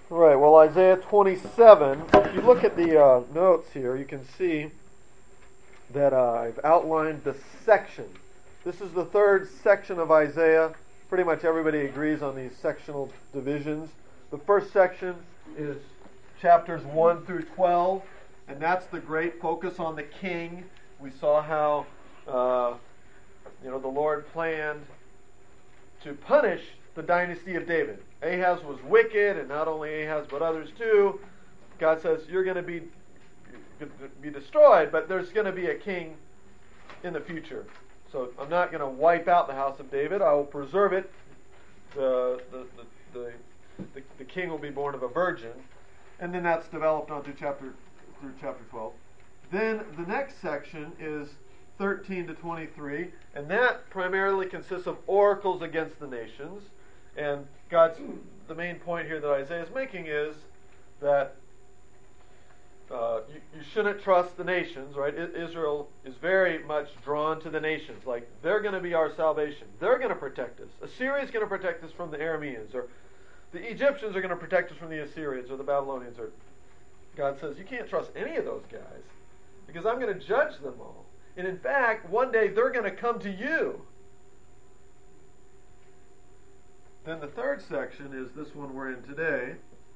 All right, well, Isaiah 27, if you look at the notes here, you can see that I've outlined the section. This is the third section of Isaiah. Pretty much everybody agrees on these sectional divisions. The first section is chapters 1 through 12, and that's the great focus on the king. We saw how the Lord planned to punish the dynasty of David. Ahaz was wicked, and not only Ahaz but others too. God says you're going to be destroyed, but there's going to be a king in the future. So I'm not going to wipe out the house of David. I will preserve it. The king will be born of a virgin, and then that's developed on through chapter 12. Then the next section is 13 to 23, and that primarily consists of oracles against the nations. And the main point here that Isaiah is making is that you shouldn't trust the nations, right? Israel is very much drawn to the nations. Like, they're going to be our salvation. They're going to protect us. Assyria is going to protect us from the Arameans, or the Egyptians are going to protect us from the Assyrians or the Babylonians. Or God says, you can't trust any of those guys because I'm going to judge them all. And in fact, one day they're going to come to you. Then the third section is this one we're in today.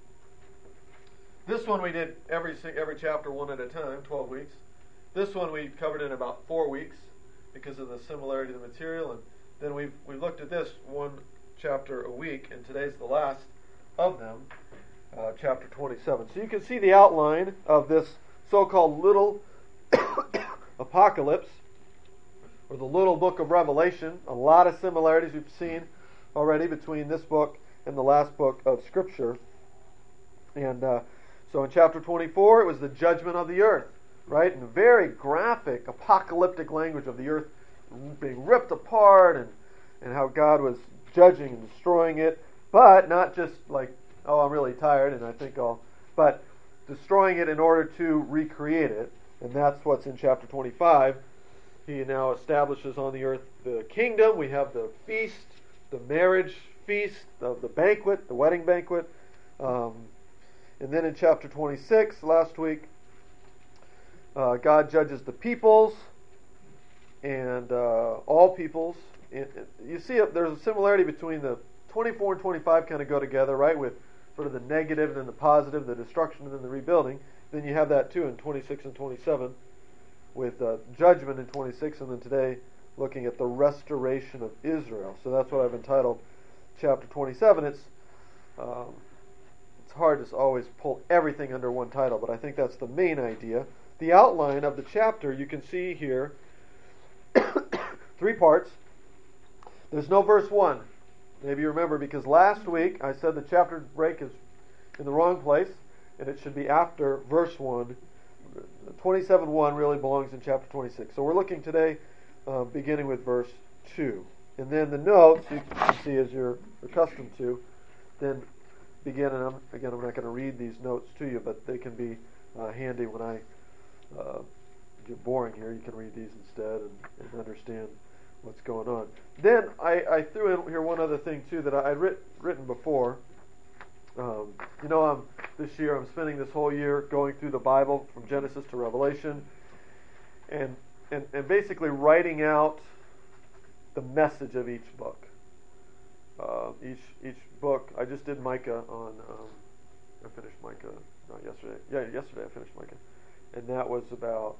This one we did every chapter one at a time, 12 weeks. This one we covered in about 4 weeks because of the similarity of the material. And then we looked at this one chapter a week, and today's the last of them, chapter 27. So you can see the outline of this so-called little apocalypse, or the little book of Revelation. A lot of similarities we've seen already between this book and the last book of Scripture. And so in chapter 24, it was the judgment of the earth, right? And very graphic, apocalyptic language of the earth being ripped apart, and how God was judging and destroying it, but not just like, oh, I'm really tired and I think but destroying it in order to recreate it. And that's what's in chapter 25. He now establishes on the earth the kingdom. We have the feast, the marriage feast, the banquet, the wedding banquet. And then in chapter 26, last week, God judges the peoples and all peoples. You see, there's a similarity between the 24 and 25 kind of go together, right, with sort of the negative and then the positive, the destruction and then the rebuilding. Then you have that too in 26 and 27 with judgment in 26, and then today looking at the restoration of Israel. So that's what I've entitled chapter 27. It's hard to always pull everything under one title, but I think that's the main idea. The outline of the chapter you can see here, 3 parts. There's no verse 1. Maybe you remember, because last week I said the chapter break is in the wrong place, and it should be after verse 1. 27:1 really belongs in chapter 26. So we're looking today beginning with verse 2. And then the notes, you can see as you're accustomed to, then begin, and I'm not going to read these notes to you, but they can be handy when I get boring here. You can read these instead and understand what's going on. Then I threw in here one other thing too that I'd written before. This year I'm spending this whole year going through the Bible from Genesis to Revelation, and basically writing out the message of each book. Each book. I just did Micah on. I finished Micah not yesterday. Yeah, yesterday I finished Micah, and that was about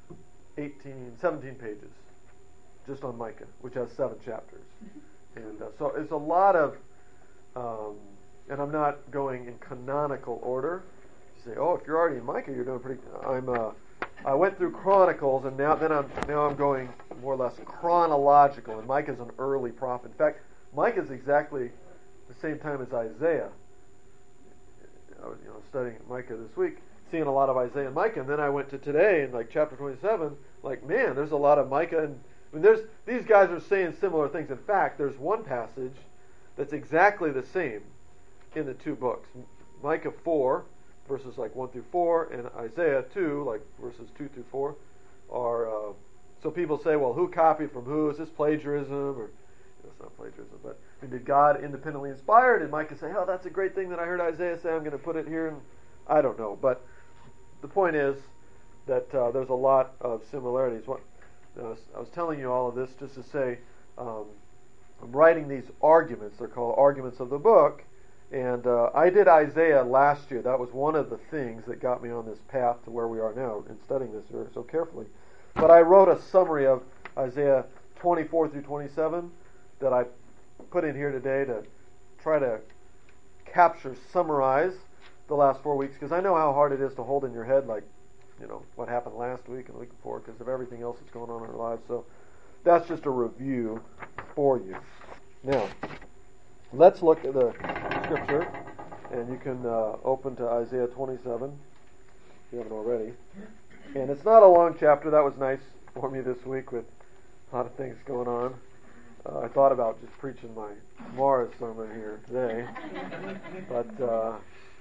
17 pages, just on Micah, which has 7 chapters. And so it's a lot of. And I'm not going in canonical order. You say, oh, if you're already in Micah, you're doing pretty. I went through Chronicles, and now I'm going more or less chronological. And Micah's an early prophet. In fact, Micah's exactly the same time as Isaiah. I was studying Micah this week, seeing a lot of Isaiah and Micah, and then I went to today in like chapter 27. Like, man, there's a lot of Micah, and these guys are saying similar things. In fact, there's one passage that's exactly the same in the 2 books. Micah 4, verses like 1 through 4, and Isaiah 2, like verses 2 through 4, are. So people say, well, who copied from who? Is this plagiarism? Or not plagiarism, but I mean, did God independently inspire? Did Micah say, oh, that's a great thing that I heard Isaiah say, I'm going to put it here? And I don't know. But the point is that there's a lot of similarities. I was telling you all of this just to say I'm writing these arguments. They're called arguments of the book. And I did Isaiah last year. That was one of the things that got me on this path to where we are now in studying this so carefully. But I wrote a summary of Isaiah 24 through 27 that I put in here today to try to summarize the last 4 weeks, because I know how hard it is to hold in your head, like, what happened last week and the week before, because of everything else that's going on in our lives. So that's just a review for you. Now, let's look at the scripture, and you can open to Isaiah 27 if you haven't already. And it's not a long chapter. That was nice for me this week with a lot of things going on. I thought about just preaching my Morris sermon here today, but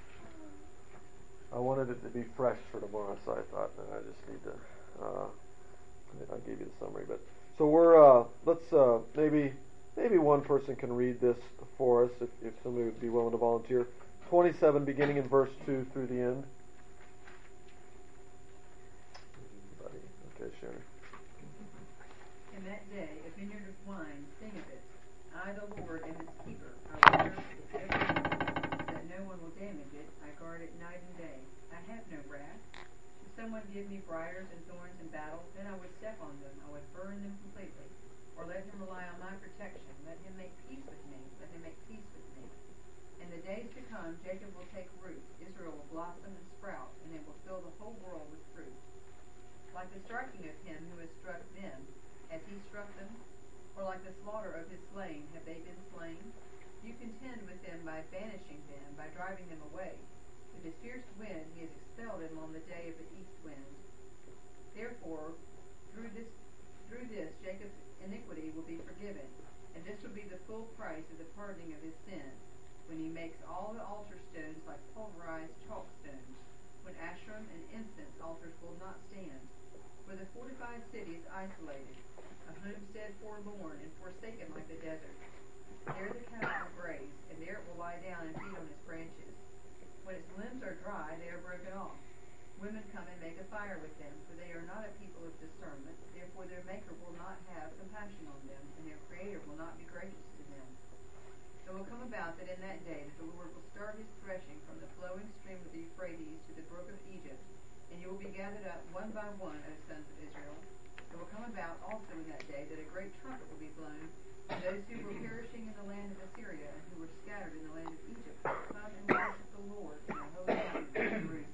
I wanted it to be fresh for tomorrow, so I thought, I just need to. I gave you the summary, but so we're let's maybe one person can read this for us if somebody would be willing to volunteer. 27, beginning in verse 2 through the end. Okay, Sharon. In that day, a vineyard of wine, sing of it. I, the Lord, am its keeper. I will serve it every day, that no one will damage it. I guard it night and day. I have no wrath. If someone give me briars and thorns in battle, then I would step on them. I would burn them completely. Or let him rely on my protection. Let him make peace with me. Let him make peace with me. In the days to come, Jacob will take root. Israel will blossom and sprout, and it will fill the whole world with fruit. Like the striking of him who has struck them, has he struck them? Or like the slaughter of his slain, have they been slain? You contend with them by banishing them, by driving them away. With his fierce wind he has expelled them on the day of the east wind. Therefore, through this Jacob's iniquity will be forgiven, and this will be the full price of the pardoning of his sin, when he makes all the altar stones like pulverized chalk stones, when Asherim and incense altars will not stand. For the fortified city is isolated, a homestead forlorn and forsaken like the desert. There the cattle will graze, and there it will lie down and feed on its branches. When its limbs are dry, they are broken off. Women come and make a fire with them, for they are not a people of discernment. Therefore their Maker will not have compassion on them, and their Creator will not be gracious to them. It will come about that in that day that the Lord will start his threshing from the flowing stream of the Euphrates to the brook of Egypt, and you will be gathered up one by one, O sons of Israel. It will come about also in that day that a great trumpet will be blown, and those who were perishing in the land of Assyria and who were scattered in the land of Egypt will come and worship the Lord in the holy mountain of Jerusalem.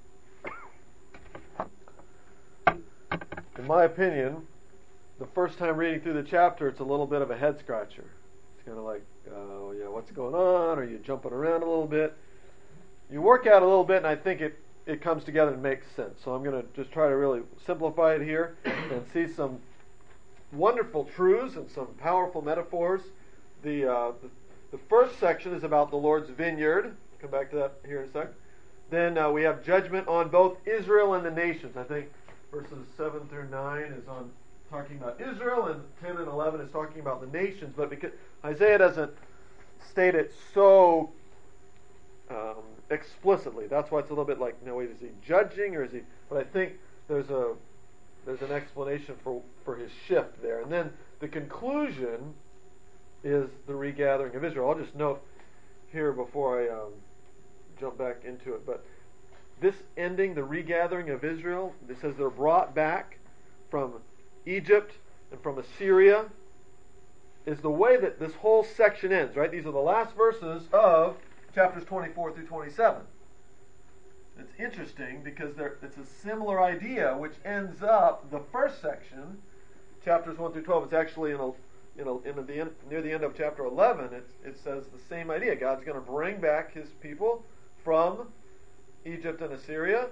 In my opinion, the first time reading through the chapter, it's a little bit of a head scratcher. It's kind of like, what's going on? Are you jumping around a little bit? You work out a little bit, and I think it comes together and makes sense. So I'm going to just try to really simplify it here and see some wonderful truths and some powerful metaphors. The first section is about the Lord's vineyard. Come back to that here in a sec. Then we have judgment on both Israel and the nations. I think verses 7 through 9 is on talking about Israel, and 10 and 11 is talking about the nations. But because Isaiah doesn't state it so explicitly, that's why it's a little bit like, wait, is he judging or is he? But I think there's an explanation for his shift there. And then the conclusion is the regathering of Israel. I'll just note here before I jump back into it, but this ending, the regathering of Israel, it says they're brought back from Egypt and from Assyria, is the way that this whole section ends, right? These are the last verses of chapters 24 through 27. It's interesting because it's a similar idea which ends up the first section, chapters 1 through 12. It's actually near the end of chapter 11. It says the same idea. God's going to bring back his people from Egypt and Assyria.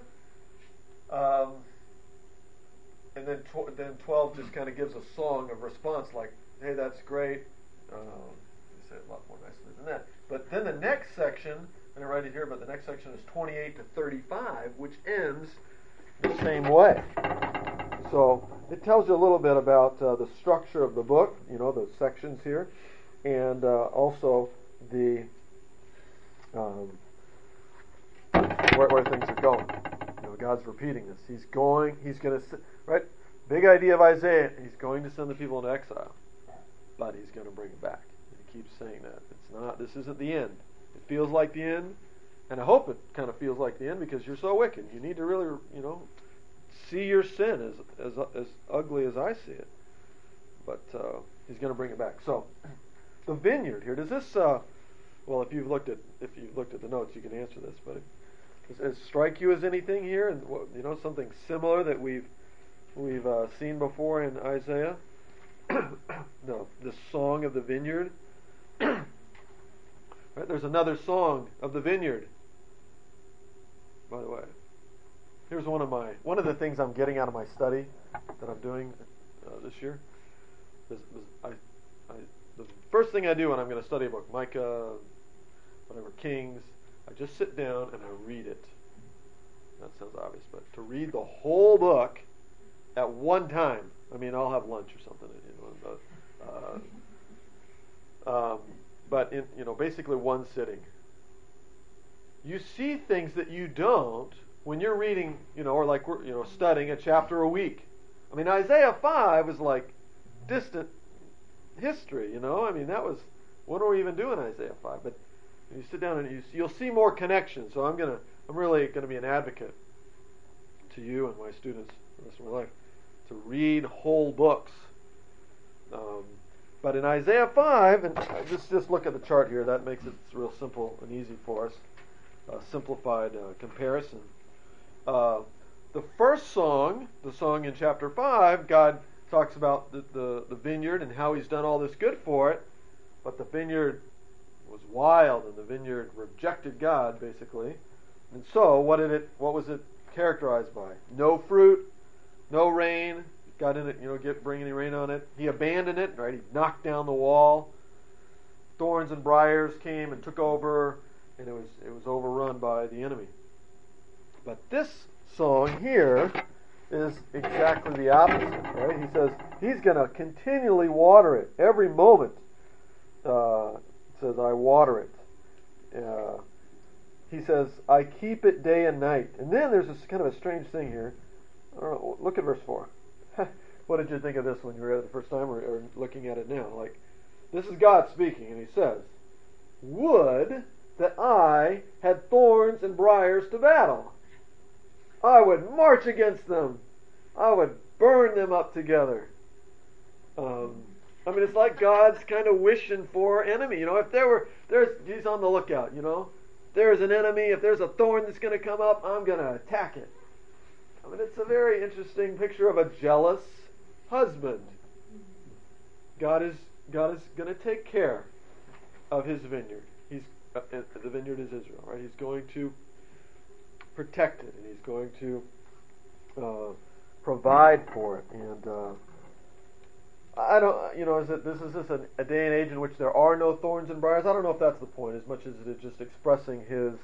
And then 12 just kind of gives a song of response like, hey, that's great. They say it a lot more nicely than that. But then the next section, I didn't write it here, but the next section is 28 to 35, which ends the same way. So it tells you a little bit about the structure of the book, those sections here. and also the where things are going. God's repeating this. He's going to, right? Big idea of Isaiah. He's going to send the people into exile, but he's going to bring them back. He keeps saying that. This isn't the end. It feels like the end, and I hope it kind of feels like the end because you're so wicked. You need to really, see your sin as ugly as I see it. But he's going to bring it back. So, the vineyard here. Does this? Well, if you've looked at the notes, you can answer this. But does it strike you as anything here? And something similar that we've seen before in Isaiah? No, the song of the vineyard. Right, there's another song of the vineyard. By the way, here's one of the things I'm getting out of my study that I'm doing this year. The first thing I do when I'm going to study a book, Micah, whatever, Kings, I just sit down and I read it. That sounds obvious, but to read the whole book at one time. I mean, I'll have lunch or something, but in basically one sitting. You see things that you don't when you're reading, or like we're studying a chapter a week. I mean, Isaiah 5 is like distant history. I mean, that was, what are we even doing Isaiah 5? But you sit down and you'll see more connections. So I'm really gonna be an advocate to you and my students for the rest of my life to read whole books. But in Isaiah 5, and just look at the chart here. That makes it real simple and easy for us. Simplified comparison. The first song, the song in chapter 5, God talks about the vineyard and how He's done all this good for it, but the vineyard was wild and the vineyard rejected God, basically. And so, what was it characterized by? No fruit, no rain. God didn't bring any rain on it. He abandoned it, right? He knocked down the wall. Thorns and briars came and took over, and it was overrun by the enemy. But this song here is exactly the opposite, right? He says He's going to continually water it every moment. It says, I water it. He says, I keep it day and night. And then there's this kind of a strange thing here. I don't know. Look at verse 4. What did you think of this when you read it the first time or looking at it now? Like, this is God speaking, and He says, would that I had thorns and briars to battle. I would march against them. I would burn them up together. It's like God's kind of wishing for enemy. If He's on the lookout. There's an enemy. If there's a thorn that's going to come up, I'm going to attack it. It's a very interesting picture of a jealous husband. God is going to take care of His vineyard. The vineyard is Israel, right? He's going to protect it, and He's going to provide for it. And I don't, is this a day and age in which there are no thorns and briars? I don't know if that's the point, as much as it is just expressing His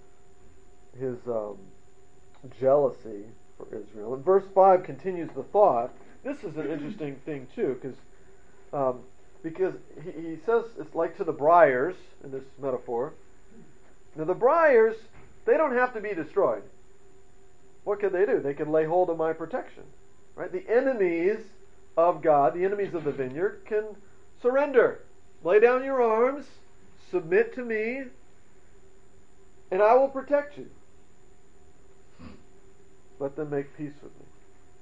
jealousy for Israel. And verse 5 continues the thought. This is an interesting thing too, because he says it's like to the briars in this metaphor. Now the briars, they don't have to be destroyed. What can they do? They can lay hold of my protection. Right? The enemies of God, the enemies of the vineyard, can surrender. Lay down your arms, submit to me, and I will protect you. Let them make peace with me.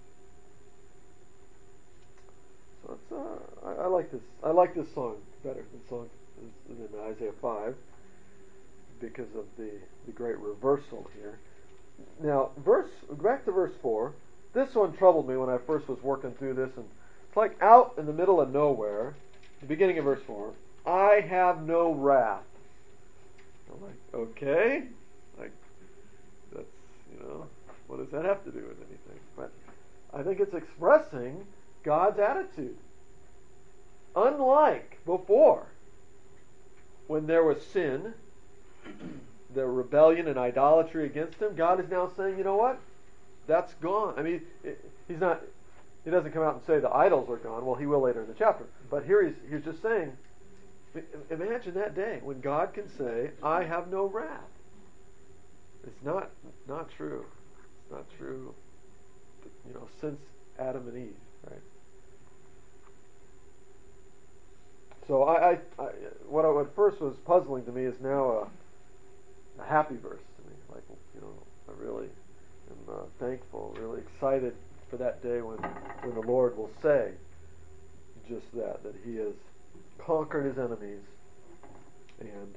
So it's, I like this. I like this song better than Isaiah 5 because of the great reversal here. Now, back to verse 4. This one troubled me when I first was working through this, and it's like out in the middle of nowhere. The beginning of verse 4. I have no wrath. I'm like, okay, like that's what does that have to do with anything? But I think it's expressing God's attitude. Unlike before, when there was sin, the rebellion and idolatry against Him, God is now saying, you know what? That's gone. I mean, He doesn't come out and say the idols are gone. Well, He will later in the chapter. But here He's just saying, Imagine that day when God can say, I have no wrath. It's not true. It's not true, since Adam and Eve, right? So what at first was puzzling to me is now a happy verse to me. Like, I really am thankful, really excited for that day when the Lord will say just that He has conquered His enemies and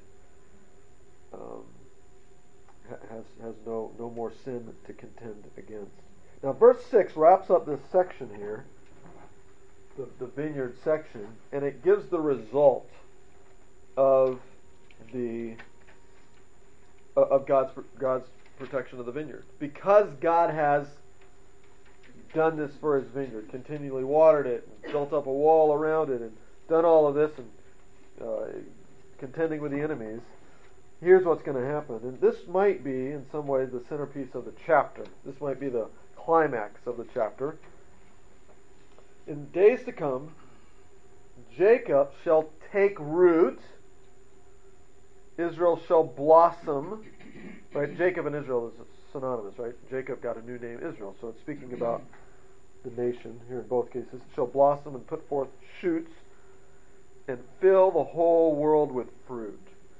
has no more sin to contend against. Now, verse 6 wraps up this section here, the vineyard section, and it gives the result of God's protection of the vineyard. Because God has done this for His vineyard, continually watered it, and built up a wall around it, and done all of this, and contending with the enemies, here's what's going to happen. And this might be, in some ways, the centerpiece of the chapter. This might be the climax of the chapter. In days to come, Jacob shall take root, Israel shall blossom. Right? Jacob and Israel is synonymous, right? Jacob got a new name, Israel. So it's speaking about the nation here in both cases. Shall blossom and put forth shoots and fill the whole world with fruit.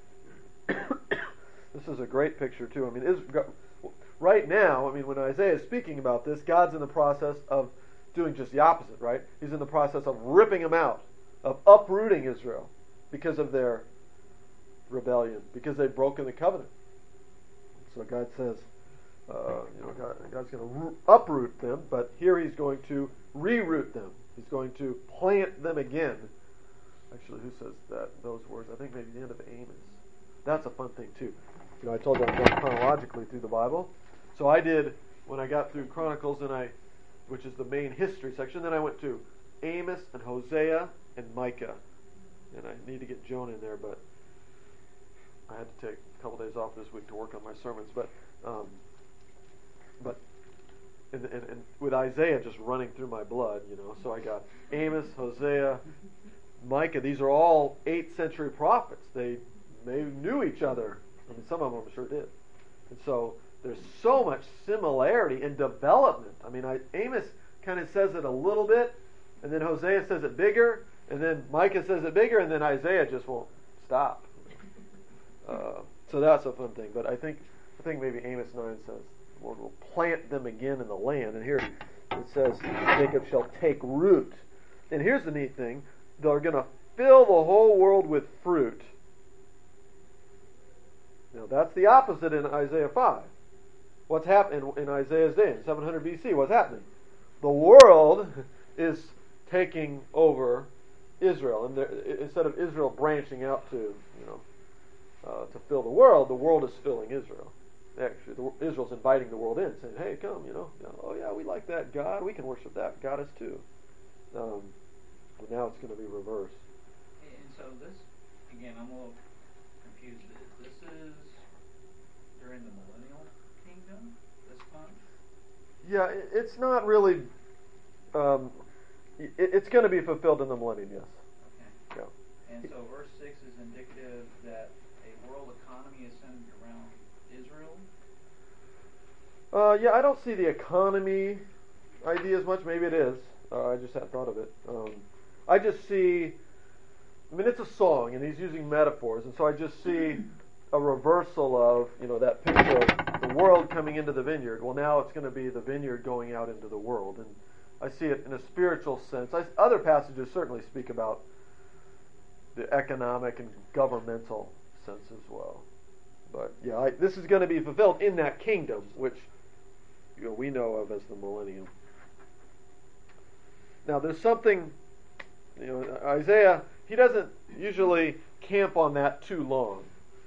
This is a great picture too. I mean, right now, when Isaiah is speaking about this, God's in the process of doing just the opposite, right? He's in the process of ripping them out, of uprooting Israel because of their rebellion, because they've broken the covenant. So God says, God's going to uproot them, but here He's going to reroot them. He's going to plant them again. Actually, who says those words? I think maybe the end of Amos. That's a fun thing too. I told you I'm going chronologically through the Bible. So I did, when I got through Chronicles, which is the main history section, then I went to Amos and Hosea and Micah. And I need to get Joan in there, but I had to take a couple days off this week to work on my sermons. But with Isaiah just running through my blood, so I got Amos, Hosea, Micah. These are all 8th century prophets. They knew each other. Some of them sure did. And so there's so much similarity in development. Amos kind of says it a little bit, and then Hosea says it bigger, and then Micah says it bigger, and then Isaiah just won't stop. So that's a fun thing. But I think maybe Amos 9 says the Lord will plant them again in the land. And here it says Jacob shall take root. And here's the neat thing. They're going to fill the whole world with fruit. Now that's the opposite in Isaiah 5. What's happening in Isaiah's day, in 700 BC? What's happening? The world is taking over Israel, and instead of Israel branching out to fill the world is filling Israel. Actually, Israel's inviting the world in, saying, "Hey, come, oh yeah, we like that God. We can worship that goddess too." But now it's going to be reversed. And so this, again, I'm a little confused. This is during the millennial kingdom, this time? Yeah, it's not really. It's going to be fulfilled in the millennium, yes. Okay. Yeah. And so verse 6 is indicative that a world economy is centered around Israel? Yeah, I don't see the economy idea as much. Maybe it is. I just hadn't thought of it. I just see. It's a song, and he's using metaphors, and so I just see a reversal of that picture of the world coming into the vineyard. Well, now it's going to be the vineyard going out into the world, and I see it in a spiritual sense. Other passages certainly speak about the economic and governmental sense as well. But yeah, this is going to be fulfilled in that kingdom, which we know of as the millennium. Now, there's something. Isaiah, he doesn't usually camp on that too long.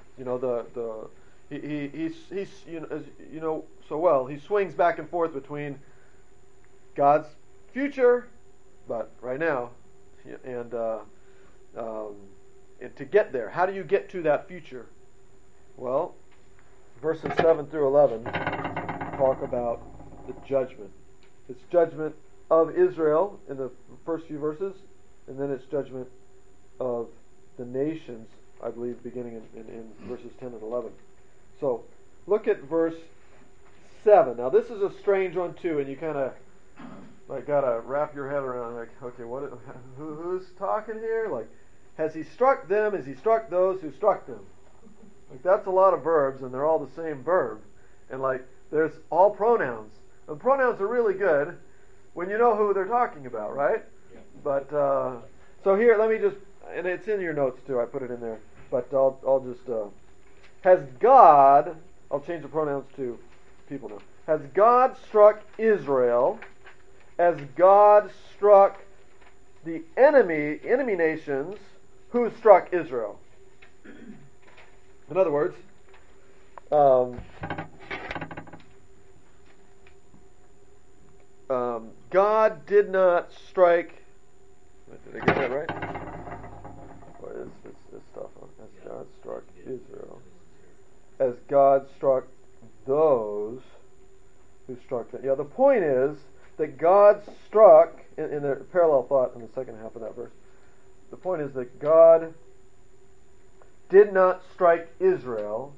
He's so well. He swings back and forth between God's future, but right now, and to get there, how do you get to that future? Well, verses 7 through 11 talk about the judgment. It's judgment of Israel in the first few verses, and then it's judgment of the nations, I believe, beginning in verses 10 and 11. So, look at verse 7. Now, this is a strange one, too, and you kind of got to wrap your head around, okay, who's talking here? Has he struck them? Has he struck those who struck them? That's a lot of verbs, and they're all the same verb. And, there's all pronouns. And pronouns are really good when you know who they're talking about, right? Yeah. But, so here, let me just, and it's in your notes, too. I put it in there. But I'll just, has God, I'll change the pronouns to people now. Has God struck Israel as God struck the enemy nations who struck Israel? In other words, God did not strike. Did I get that right? What is this stuff? As God struck Israel, as God struck those who struck them. Yeah, the point is that God struck, in the parallel thought in the second half of that verse, the point is that God did not strike Israel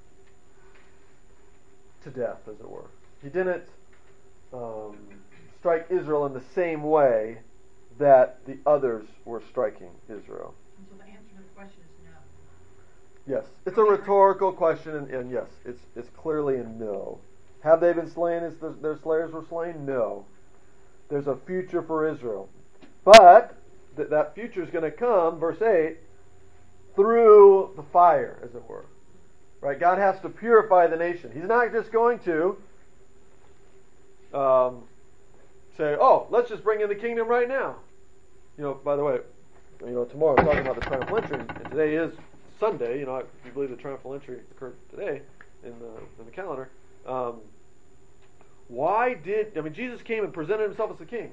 to death, as it were. He didn't strike Israel in the same way that the others were striking Israel. And so the answer to the question is no. Yes, it's a rhetorical question, and yes, it's clearly a no. Have they been slain as their slayers were slain? No. There's a future for Israel. But that future is going to come, verse 8, through the fire, as it were. Right? God has to purify the nation. He's not just going to say, oh, let's just bring in the kingdom right now. By the way, tomorrow I'm talking about the triumphal entry, and today is Sunday. If you believe the triumphal entry occurred today in the calendar. Jesus came and presented himself as the king.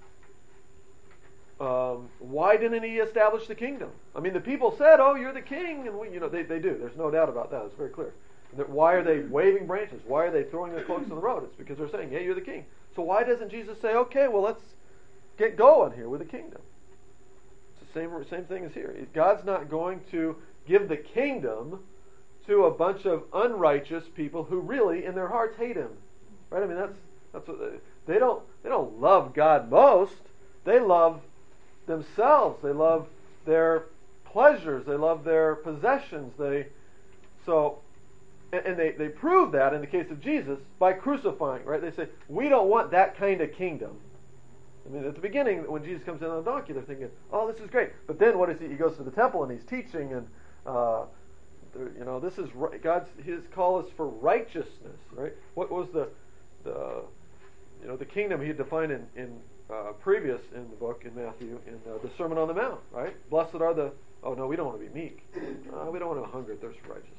Why didn't he establish the kingdom? The people said, "Oh, you're the king," and they do. There's no doubt about that. It's very clear. Why are they waving branches? Why are they throwing their cloaks on the road? It's because they're saying, "Hey, you're the king." So why doesn't Jesus say, "Okay, well, let's get going here with the kingdom"? It's the same thing as here. God's not going to give the kingdom to a bunch of unrighteous people who really, in their hearts, hate Him. Right? That's what they don't love God most. They love themselves. They love their pleasures. They love their possessions. They prove that in the case of Jesus by crucifying. Right? They say, we don't want that kind of kingdom. At the beginning, when Jesus comes in on a donkey, they're thinking, "Oh, this is great." But then, what is he? He goes to the temple and he's teaching, and this is His call is for righteousness. Right? What was the kingdom he had defined in previous in the book in Matthew in the Sermon on the Mount? Right? Blessed are the. Oh no, we don't want to be meek. We don't want to hunger and thirst for righteousness.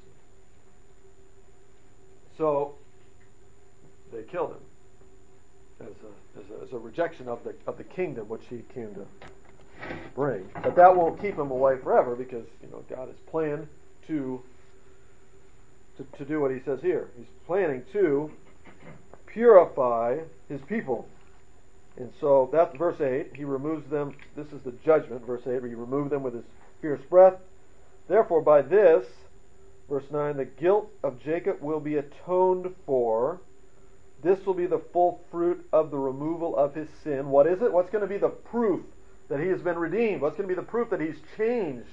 So they killed him as a rejection of the kingdom which he came to bring. But that won't keep him away forever, because God is planned to do what He says here. He's planning to purify His people. And so that's verse 8. He removes them. This is the judgment, verse 8, where He removed them with His fierce breath. Therefore, by this, verse 9, the guilt of Jacob will be atoned for. This will be the full fruit of the removal of his sin. What is it? What's going to be the proof that he has been redeemed? What's going to be the proof that he's changed?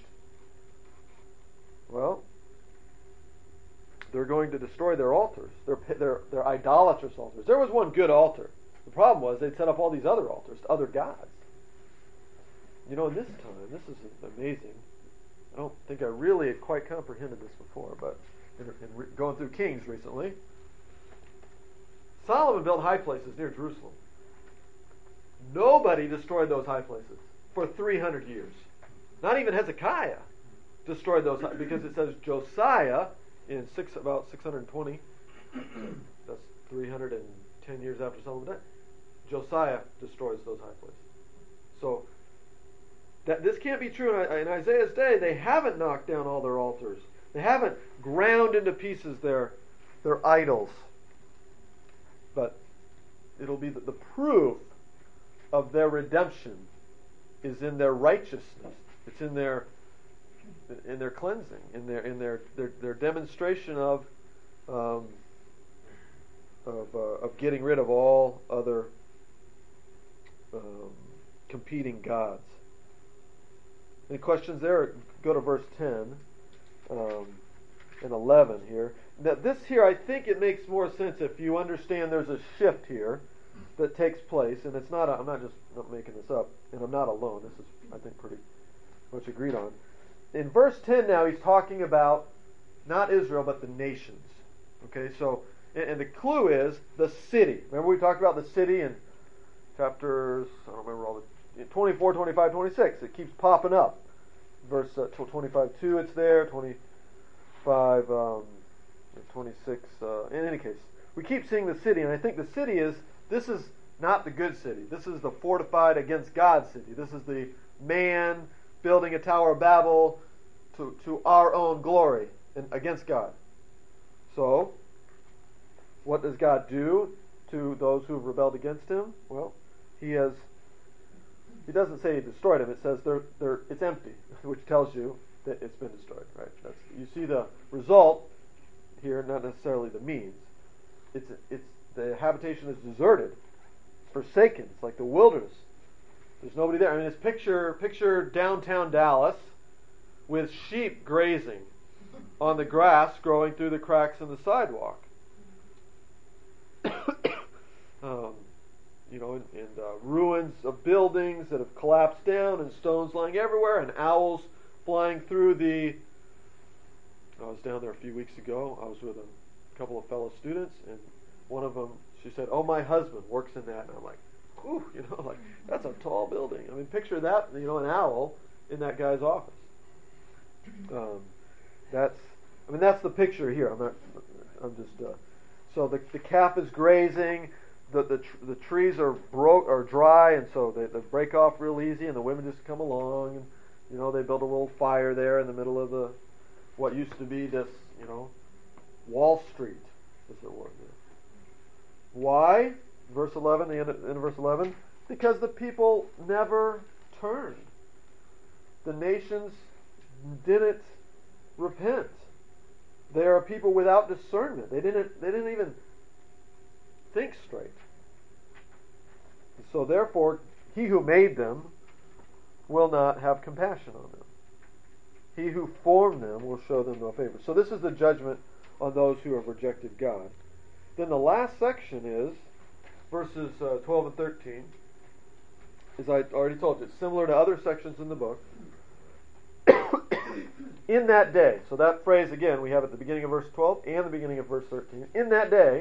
Well, they're going to destroy their altars, their idolatrous altars. There was one good altar. The problem was they'd set up all these other altars to other gods. In this time, this is amazing. I don't think I really had quite comprehended this before, but in going through Kings recently, Solomon built high places near Jerusalem. Nobody destroyed those high places for 300 years. Not even Hezekiah destroyed those, because it says Josiah in about 620. That's 310 years after Solomon died. Josiah destroys those high places. So this can't be true in Isaiah's day. They haven't knocked down all their altars. They haven't ground into pieces their idols. But it'll be the proof of their redemption is in their righteousness. It's in their in their cleansing, in their demonstration of getting rid of all other competing gods. Any questions there? Go to verse 10 and 11 here. Now this here, I think it makes more sense if you understand there's a shift here that takes place, and it's not. I'm not making this up, and I'm not alone. This is, I think, pretty much agreed on. In verse 10 now, he's talking about not Israel, but the nations. Okay, so, and the clue is the city. Remember we talked about the city in chapters, I don't remember all the, 24, 25, 26. It keeps popping up. Verse 25:2, it's there. 25, 26. In any case, we keep seeing the city, and I think the city this is not the good city. This is the fortified against God city. This is the man building a Tower of Babel to our own glory and against God. So, what does God do to those who have rebelled against Him? Well, He doesn't say He destroyed them. It says it's empty, which tells you that it's been destroyed. Right? You see the result here, not necessarily the means. It's the habitation is deserted, it's forsaken. It's like the wilderness. There's nobody there. I mean, it's picture downtown Dallas with sheep grazing on the grass growing through the cracks in the sidewalk. And ruins of buildings that have collapsed down, and stones lying everywhere, and owls flying through I was down there a few weeks ago. I was with a couple of fellow students, and one of them, she said, "Oh, my husband works in that," and I'm like, "Ooh, like that's a tall building." I mean, picture that, an owl in that guy's office. That's the picture here. So the calf is grazing. The trees are dry, and so they break off real easy, and the women just come along, and they build a little fire there in the middle of what used to be this Wall Street, as it were. Why? Verse 11, the end of verse 11, because the people never turned. The nations didn't repent. They are people without discernment. They didn't even think straight. So therefore, He who made them will not have compassion on them. He who formed them will show them no favor. So this is the judgment on those who have rejected God. Then the last section is verses 12 and 13. As I already told you, it's similar to other sections in the book. In that day, so that phrase again we have at the beginning of verse 12 and the beginning of verse 13. In that day,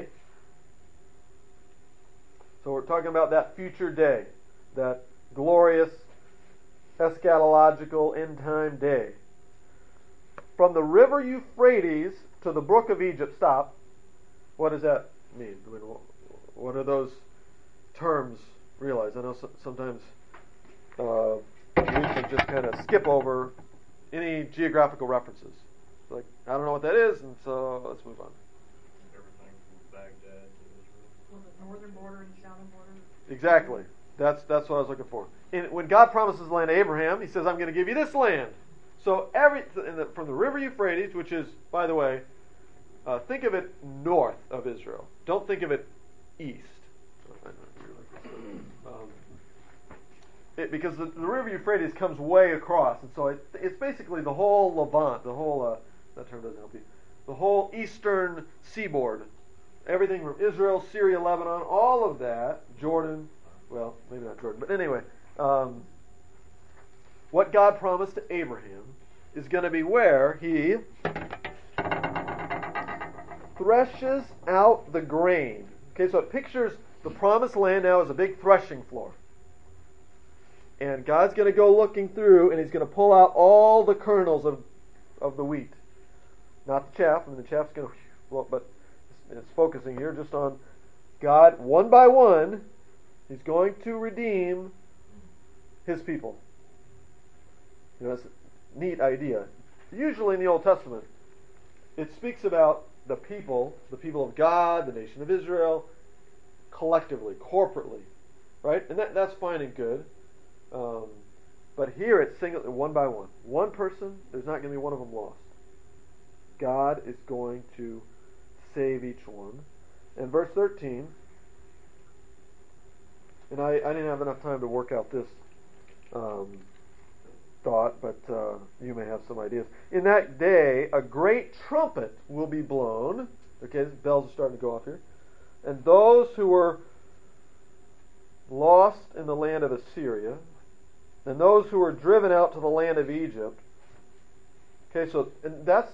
so we're talking about that future day, that glorious eschatological end time day. From the river Euphrates to the brook of Egypt, stop. What does that mean? What are those terms? Realize, I know sometimes we can just kind of skip over any geographical references. Like, I don't know what that is, and so let's move on. Everything from Baghdad to Israel. Well, the northern border and the southern border. Exactly. That's what I was looking for. When God promises the land to Abraham, He says, "I'm going to give you this land." So from the river Euphrates, which is, by the way, think of it north of Israel. Don't think of it east. Because the river Euphrates comes way across, and so it's basically the whole Levant, the whole that term doesn't help you, the whole eastern seaboard, everything from Israel, Syria, Lebanon, all of that, Jordan, well, maybe not Jordan, but anyway, what God promised to Abraham is going to be where He threshes out the grain. Okay, so it pictures the promised land now as a big threshing floor. And God's going to go looking through, and He's going to pull out all the kernels of the wheat. Not the chaff. I mean, the chaff's going to blow up, but it's focusing here just on God, one by one. He's going to redeem His people. That's a neat idea. Usually in the Old Testament, it speaks about the people of God, the nation of Israel, collectively, corporately, right? And that's fine and good. But here it's single, one by one. One person, there's not going to be one of them lost. God is going to save each one. And verse 13, and I didn't have enough time to work out this thought, but you may have some ideas. In that day, a great trumpet will be blown. Okay, bells are starting to go off here. And those who were lost in the land of Assyria, and those who were driven out to the land of Egypt. Okay, so and that's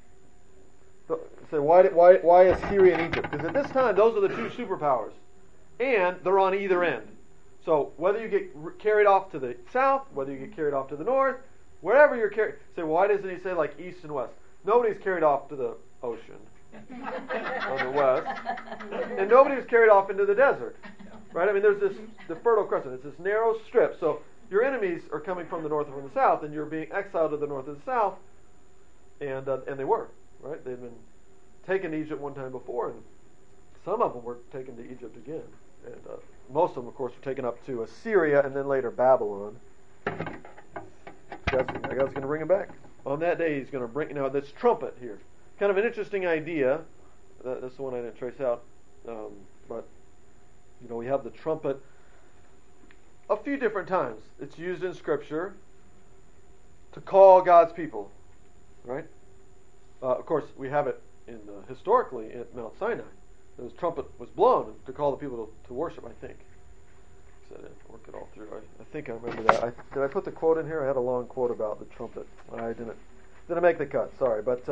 so why Assyria and Egypt? Because at this time, those are the two superpowers, and they're on either end. So whether you get carried off to the south, whether you get carried off to the north, wherever you're carried. Say, why doesn't he say like east and west? Nobody's carried off to the ocean on the west, and nobody was carried off into the desert, right? I mean, there's the Fertile Crescent. It's this narrow strip. So your enemies are coming from the north or from the south, and you're being exiled to the north or the south, and they were, right? They'd been taken to Egypt one time before, and some of them were taken to Egypt again, and most of them, of course, were taken up to Assyria and then later Babylon. God's going to bring them back. On that day, He's going to bring, this trumpet here. Kind of an interesting idea. That's the one I didn't trace out. But, we have the trumpet a few different times. It's used in Scripture to call God's people, right? Of course, we have it historically at Mount Sinai. The trumpet was blown to call the people to worship, I think. So I didn't work it all through. I think I remember that. Did I put the quote in here? I had a long quote about the trumpet. I didn't make the cut. Sorry, but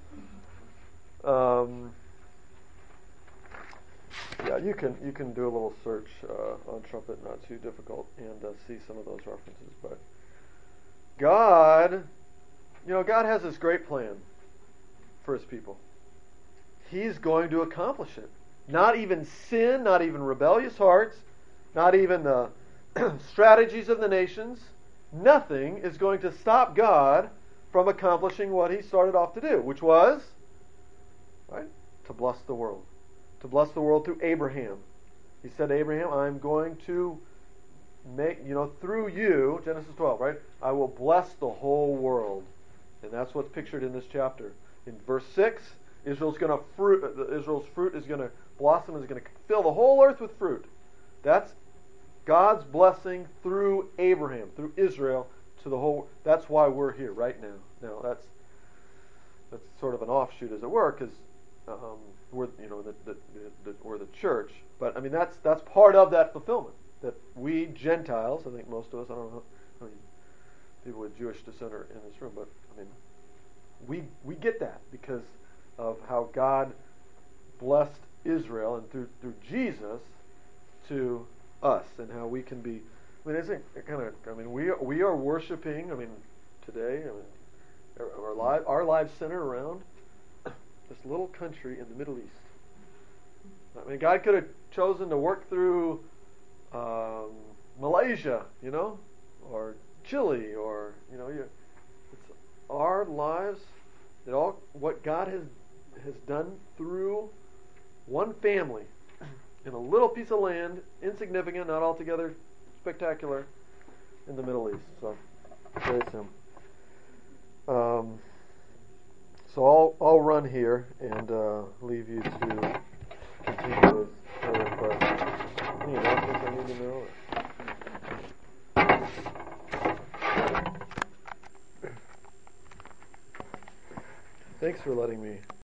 yeah, you can do a little search on trumpet, not too difficult, and see some of those references. But God has this great plan for His people. He's going to accomplish it. Not even sin, not even rebellious hearts, not even the strategies of the nations. Nothing is going to stop God from accomplishing what He started off to do, which was, right, to bless the world. To bless the world through Abraham. He said to Abraham, I'm going to make, through you, Genesis 12, right, I will bless the whole world. And that's what's pictured in this chapter. In verse 6, Israel's fruit is going to blossom, is going to fill the whole earth with fruit. That's God's blessing through Abraham, through Israel, to the whole. That's why we're here right now. Now that's sort of an offshoot, as it were, because we're we're the church. But I mean that's part of that fulfillment. That we Gentiles, I think most of us, I don't know how many people with Jewish descent are in this room, but I mean we get that because of how God blessed Israel and through Jesus to us, and how we can be. I mean, isn't it kind of? I mean, we are worshiping. I mean, today, our lives center around this little country in the Middle East. I mean, God could have chosen to work through Malaysia, or Chile, or it's our lives. What God has done through one family in a little piece of land, insignificant, not altogether spectacular, in the Middle East. So, praise Him. So I'll run here and leave you to continue with further questions. Any announcements I need to know? Thanks for letting me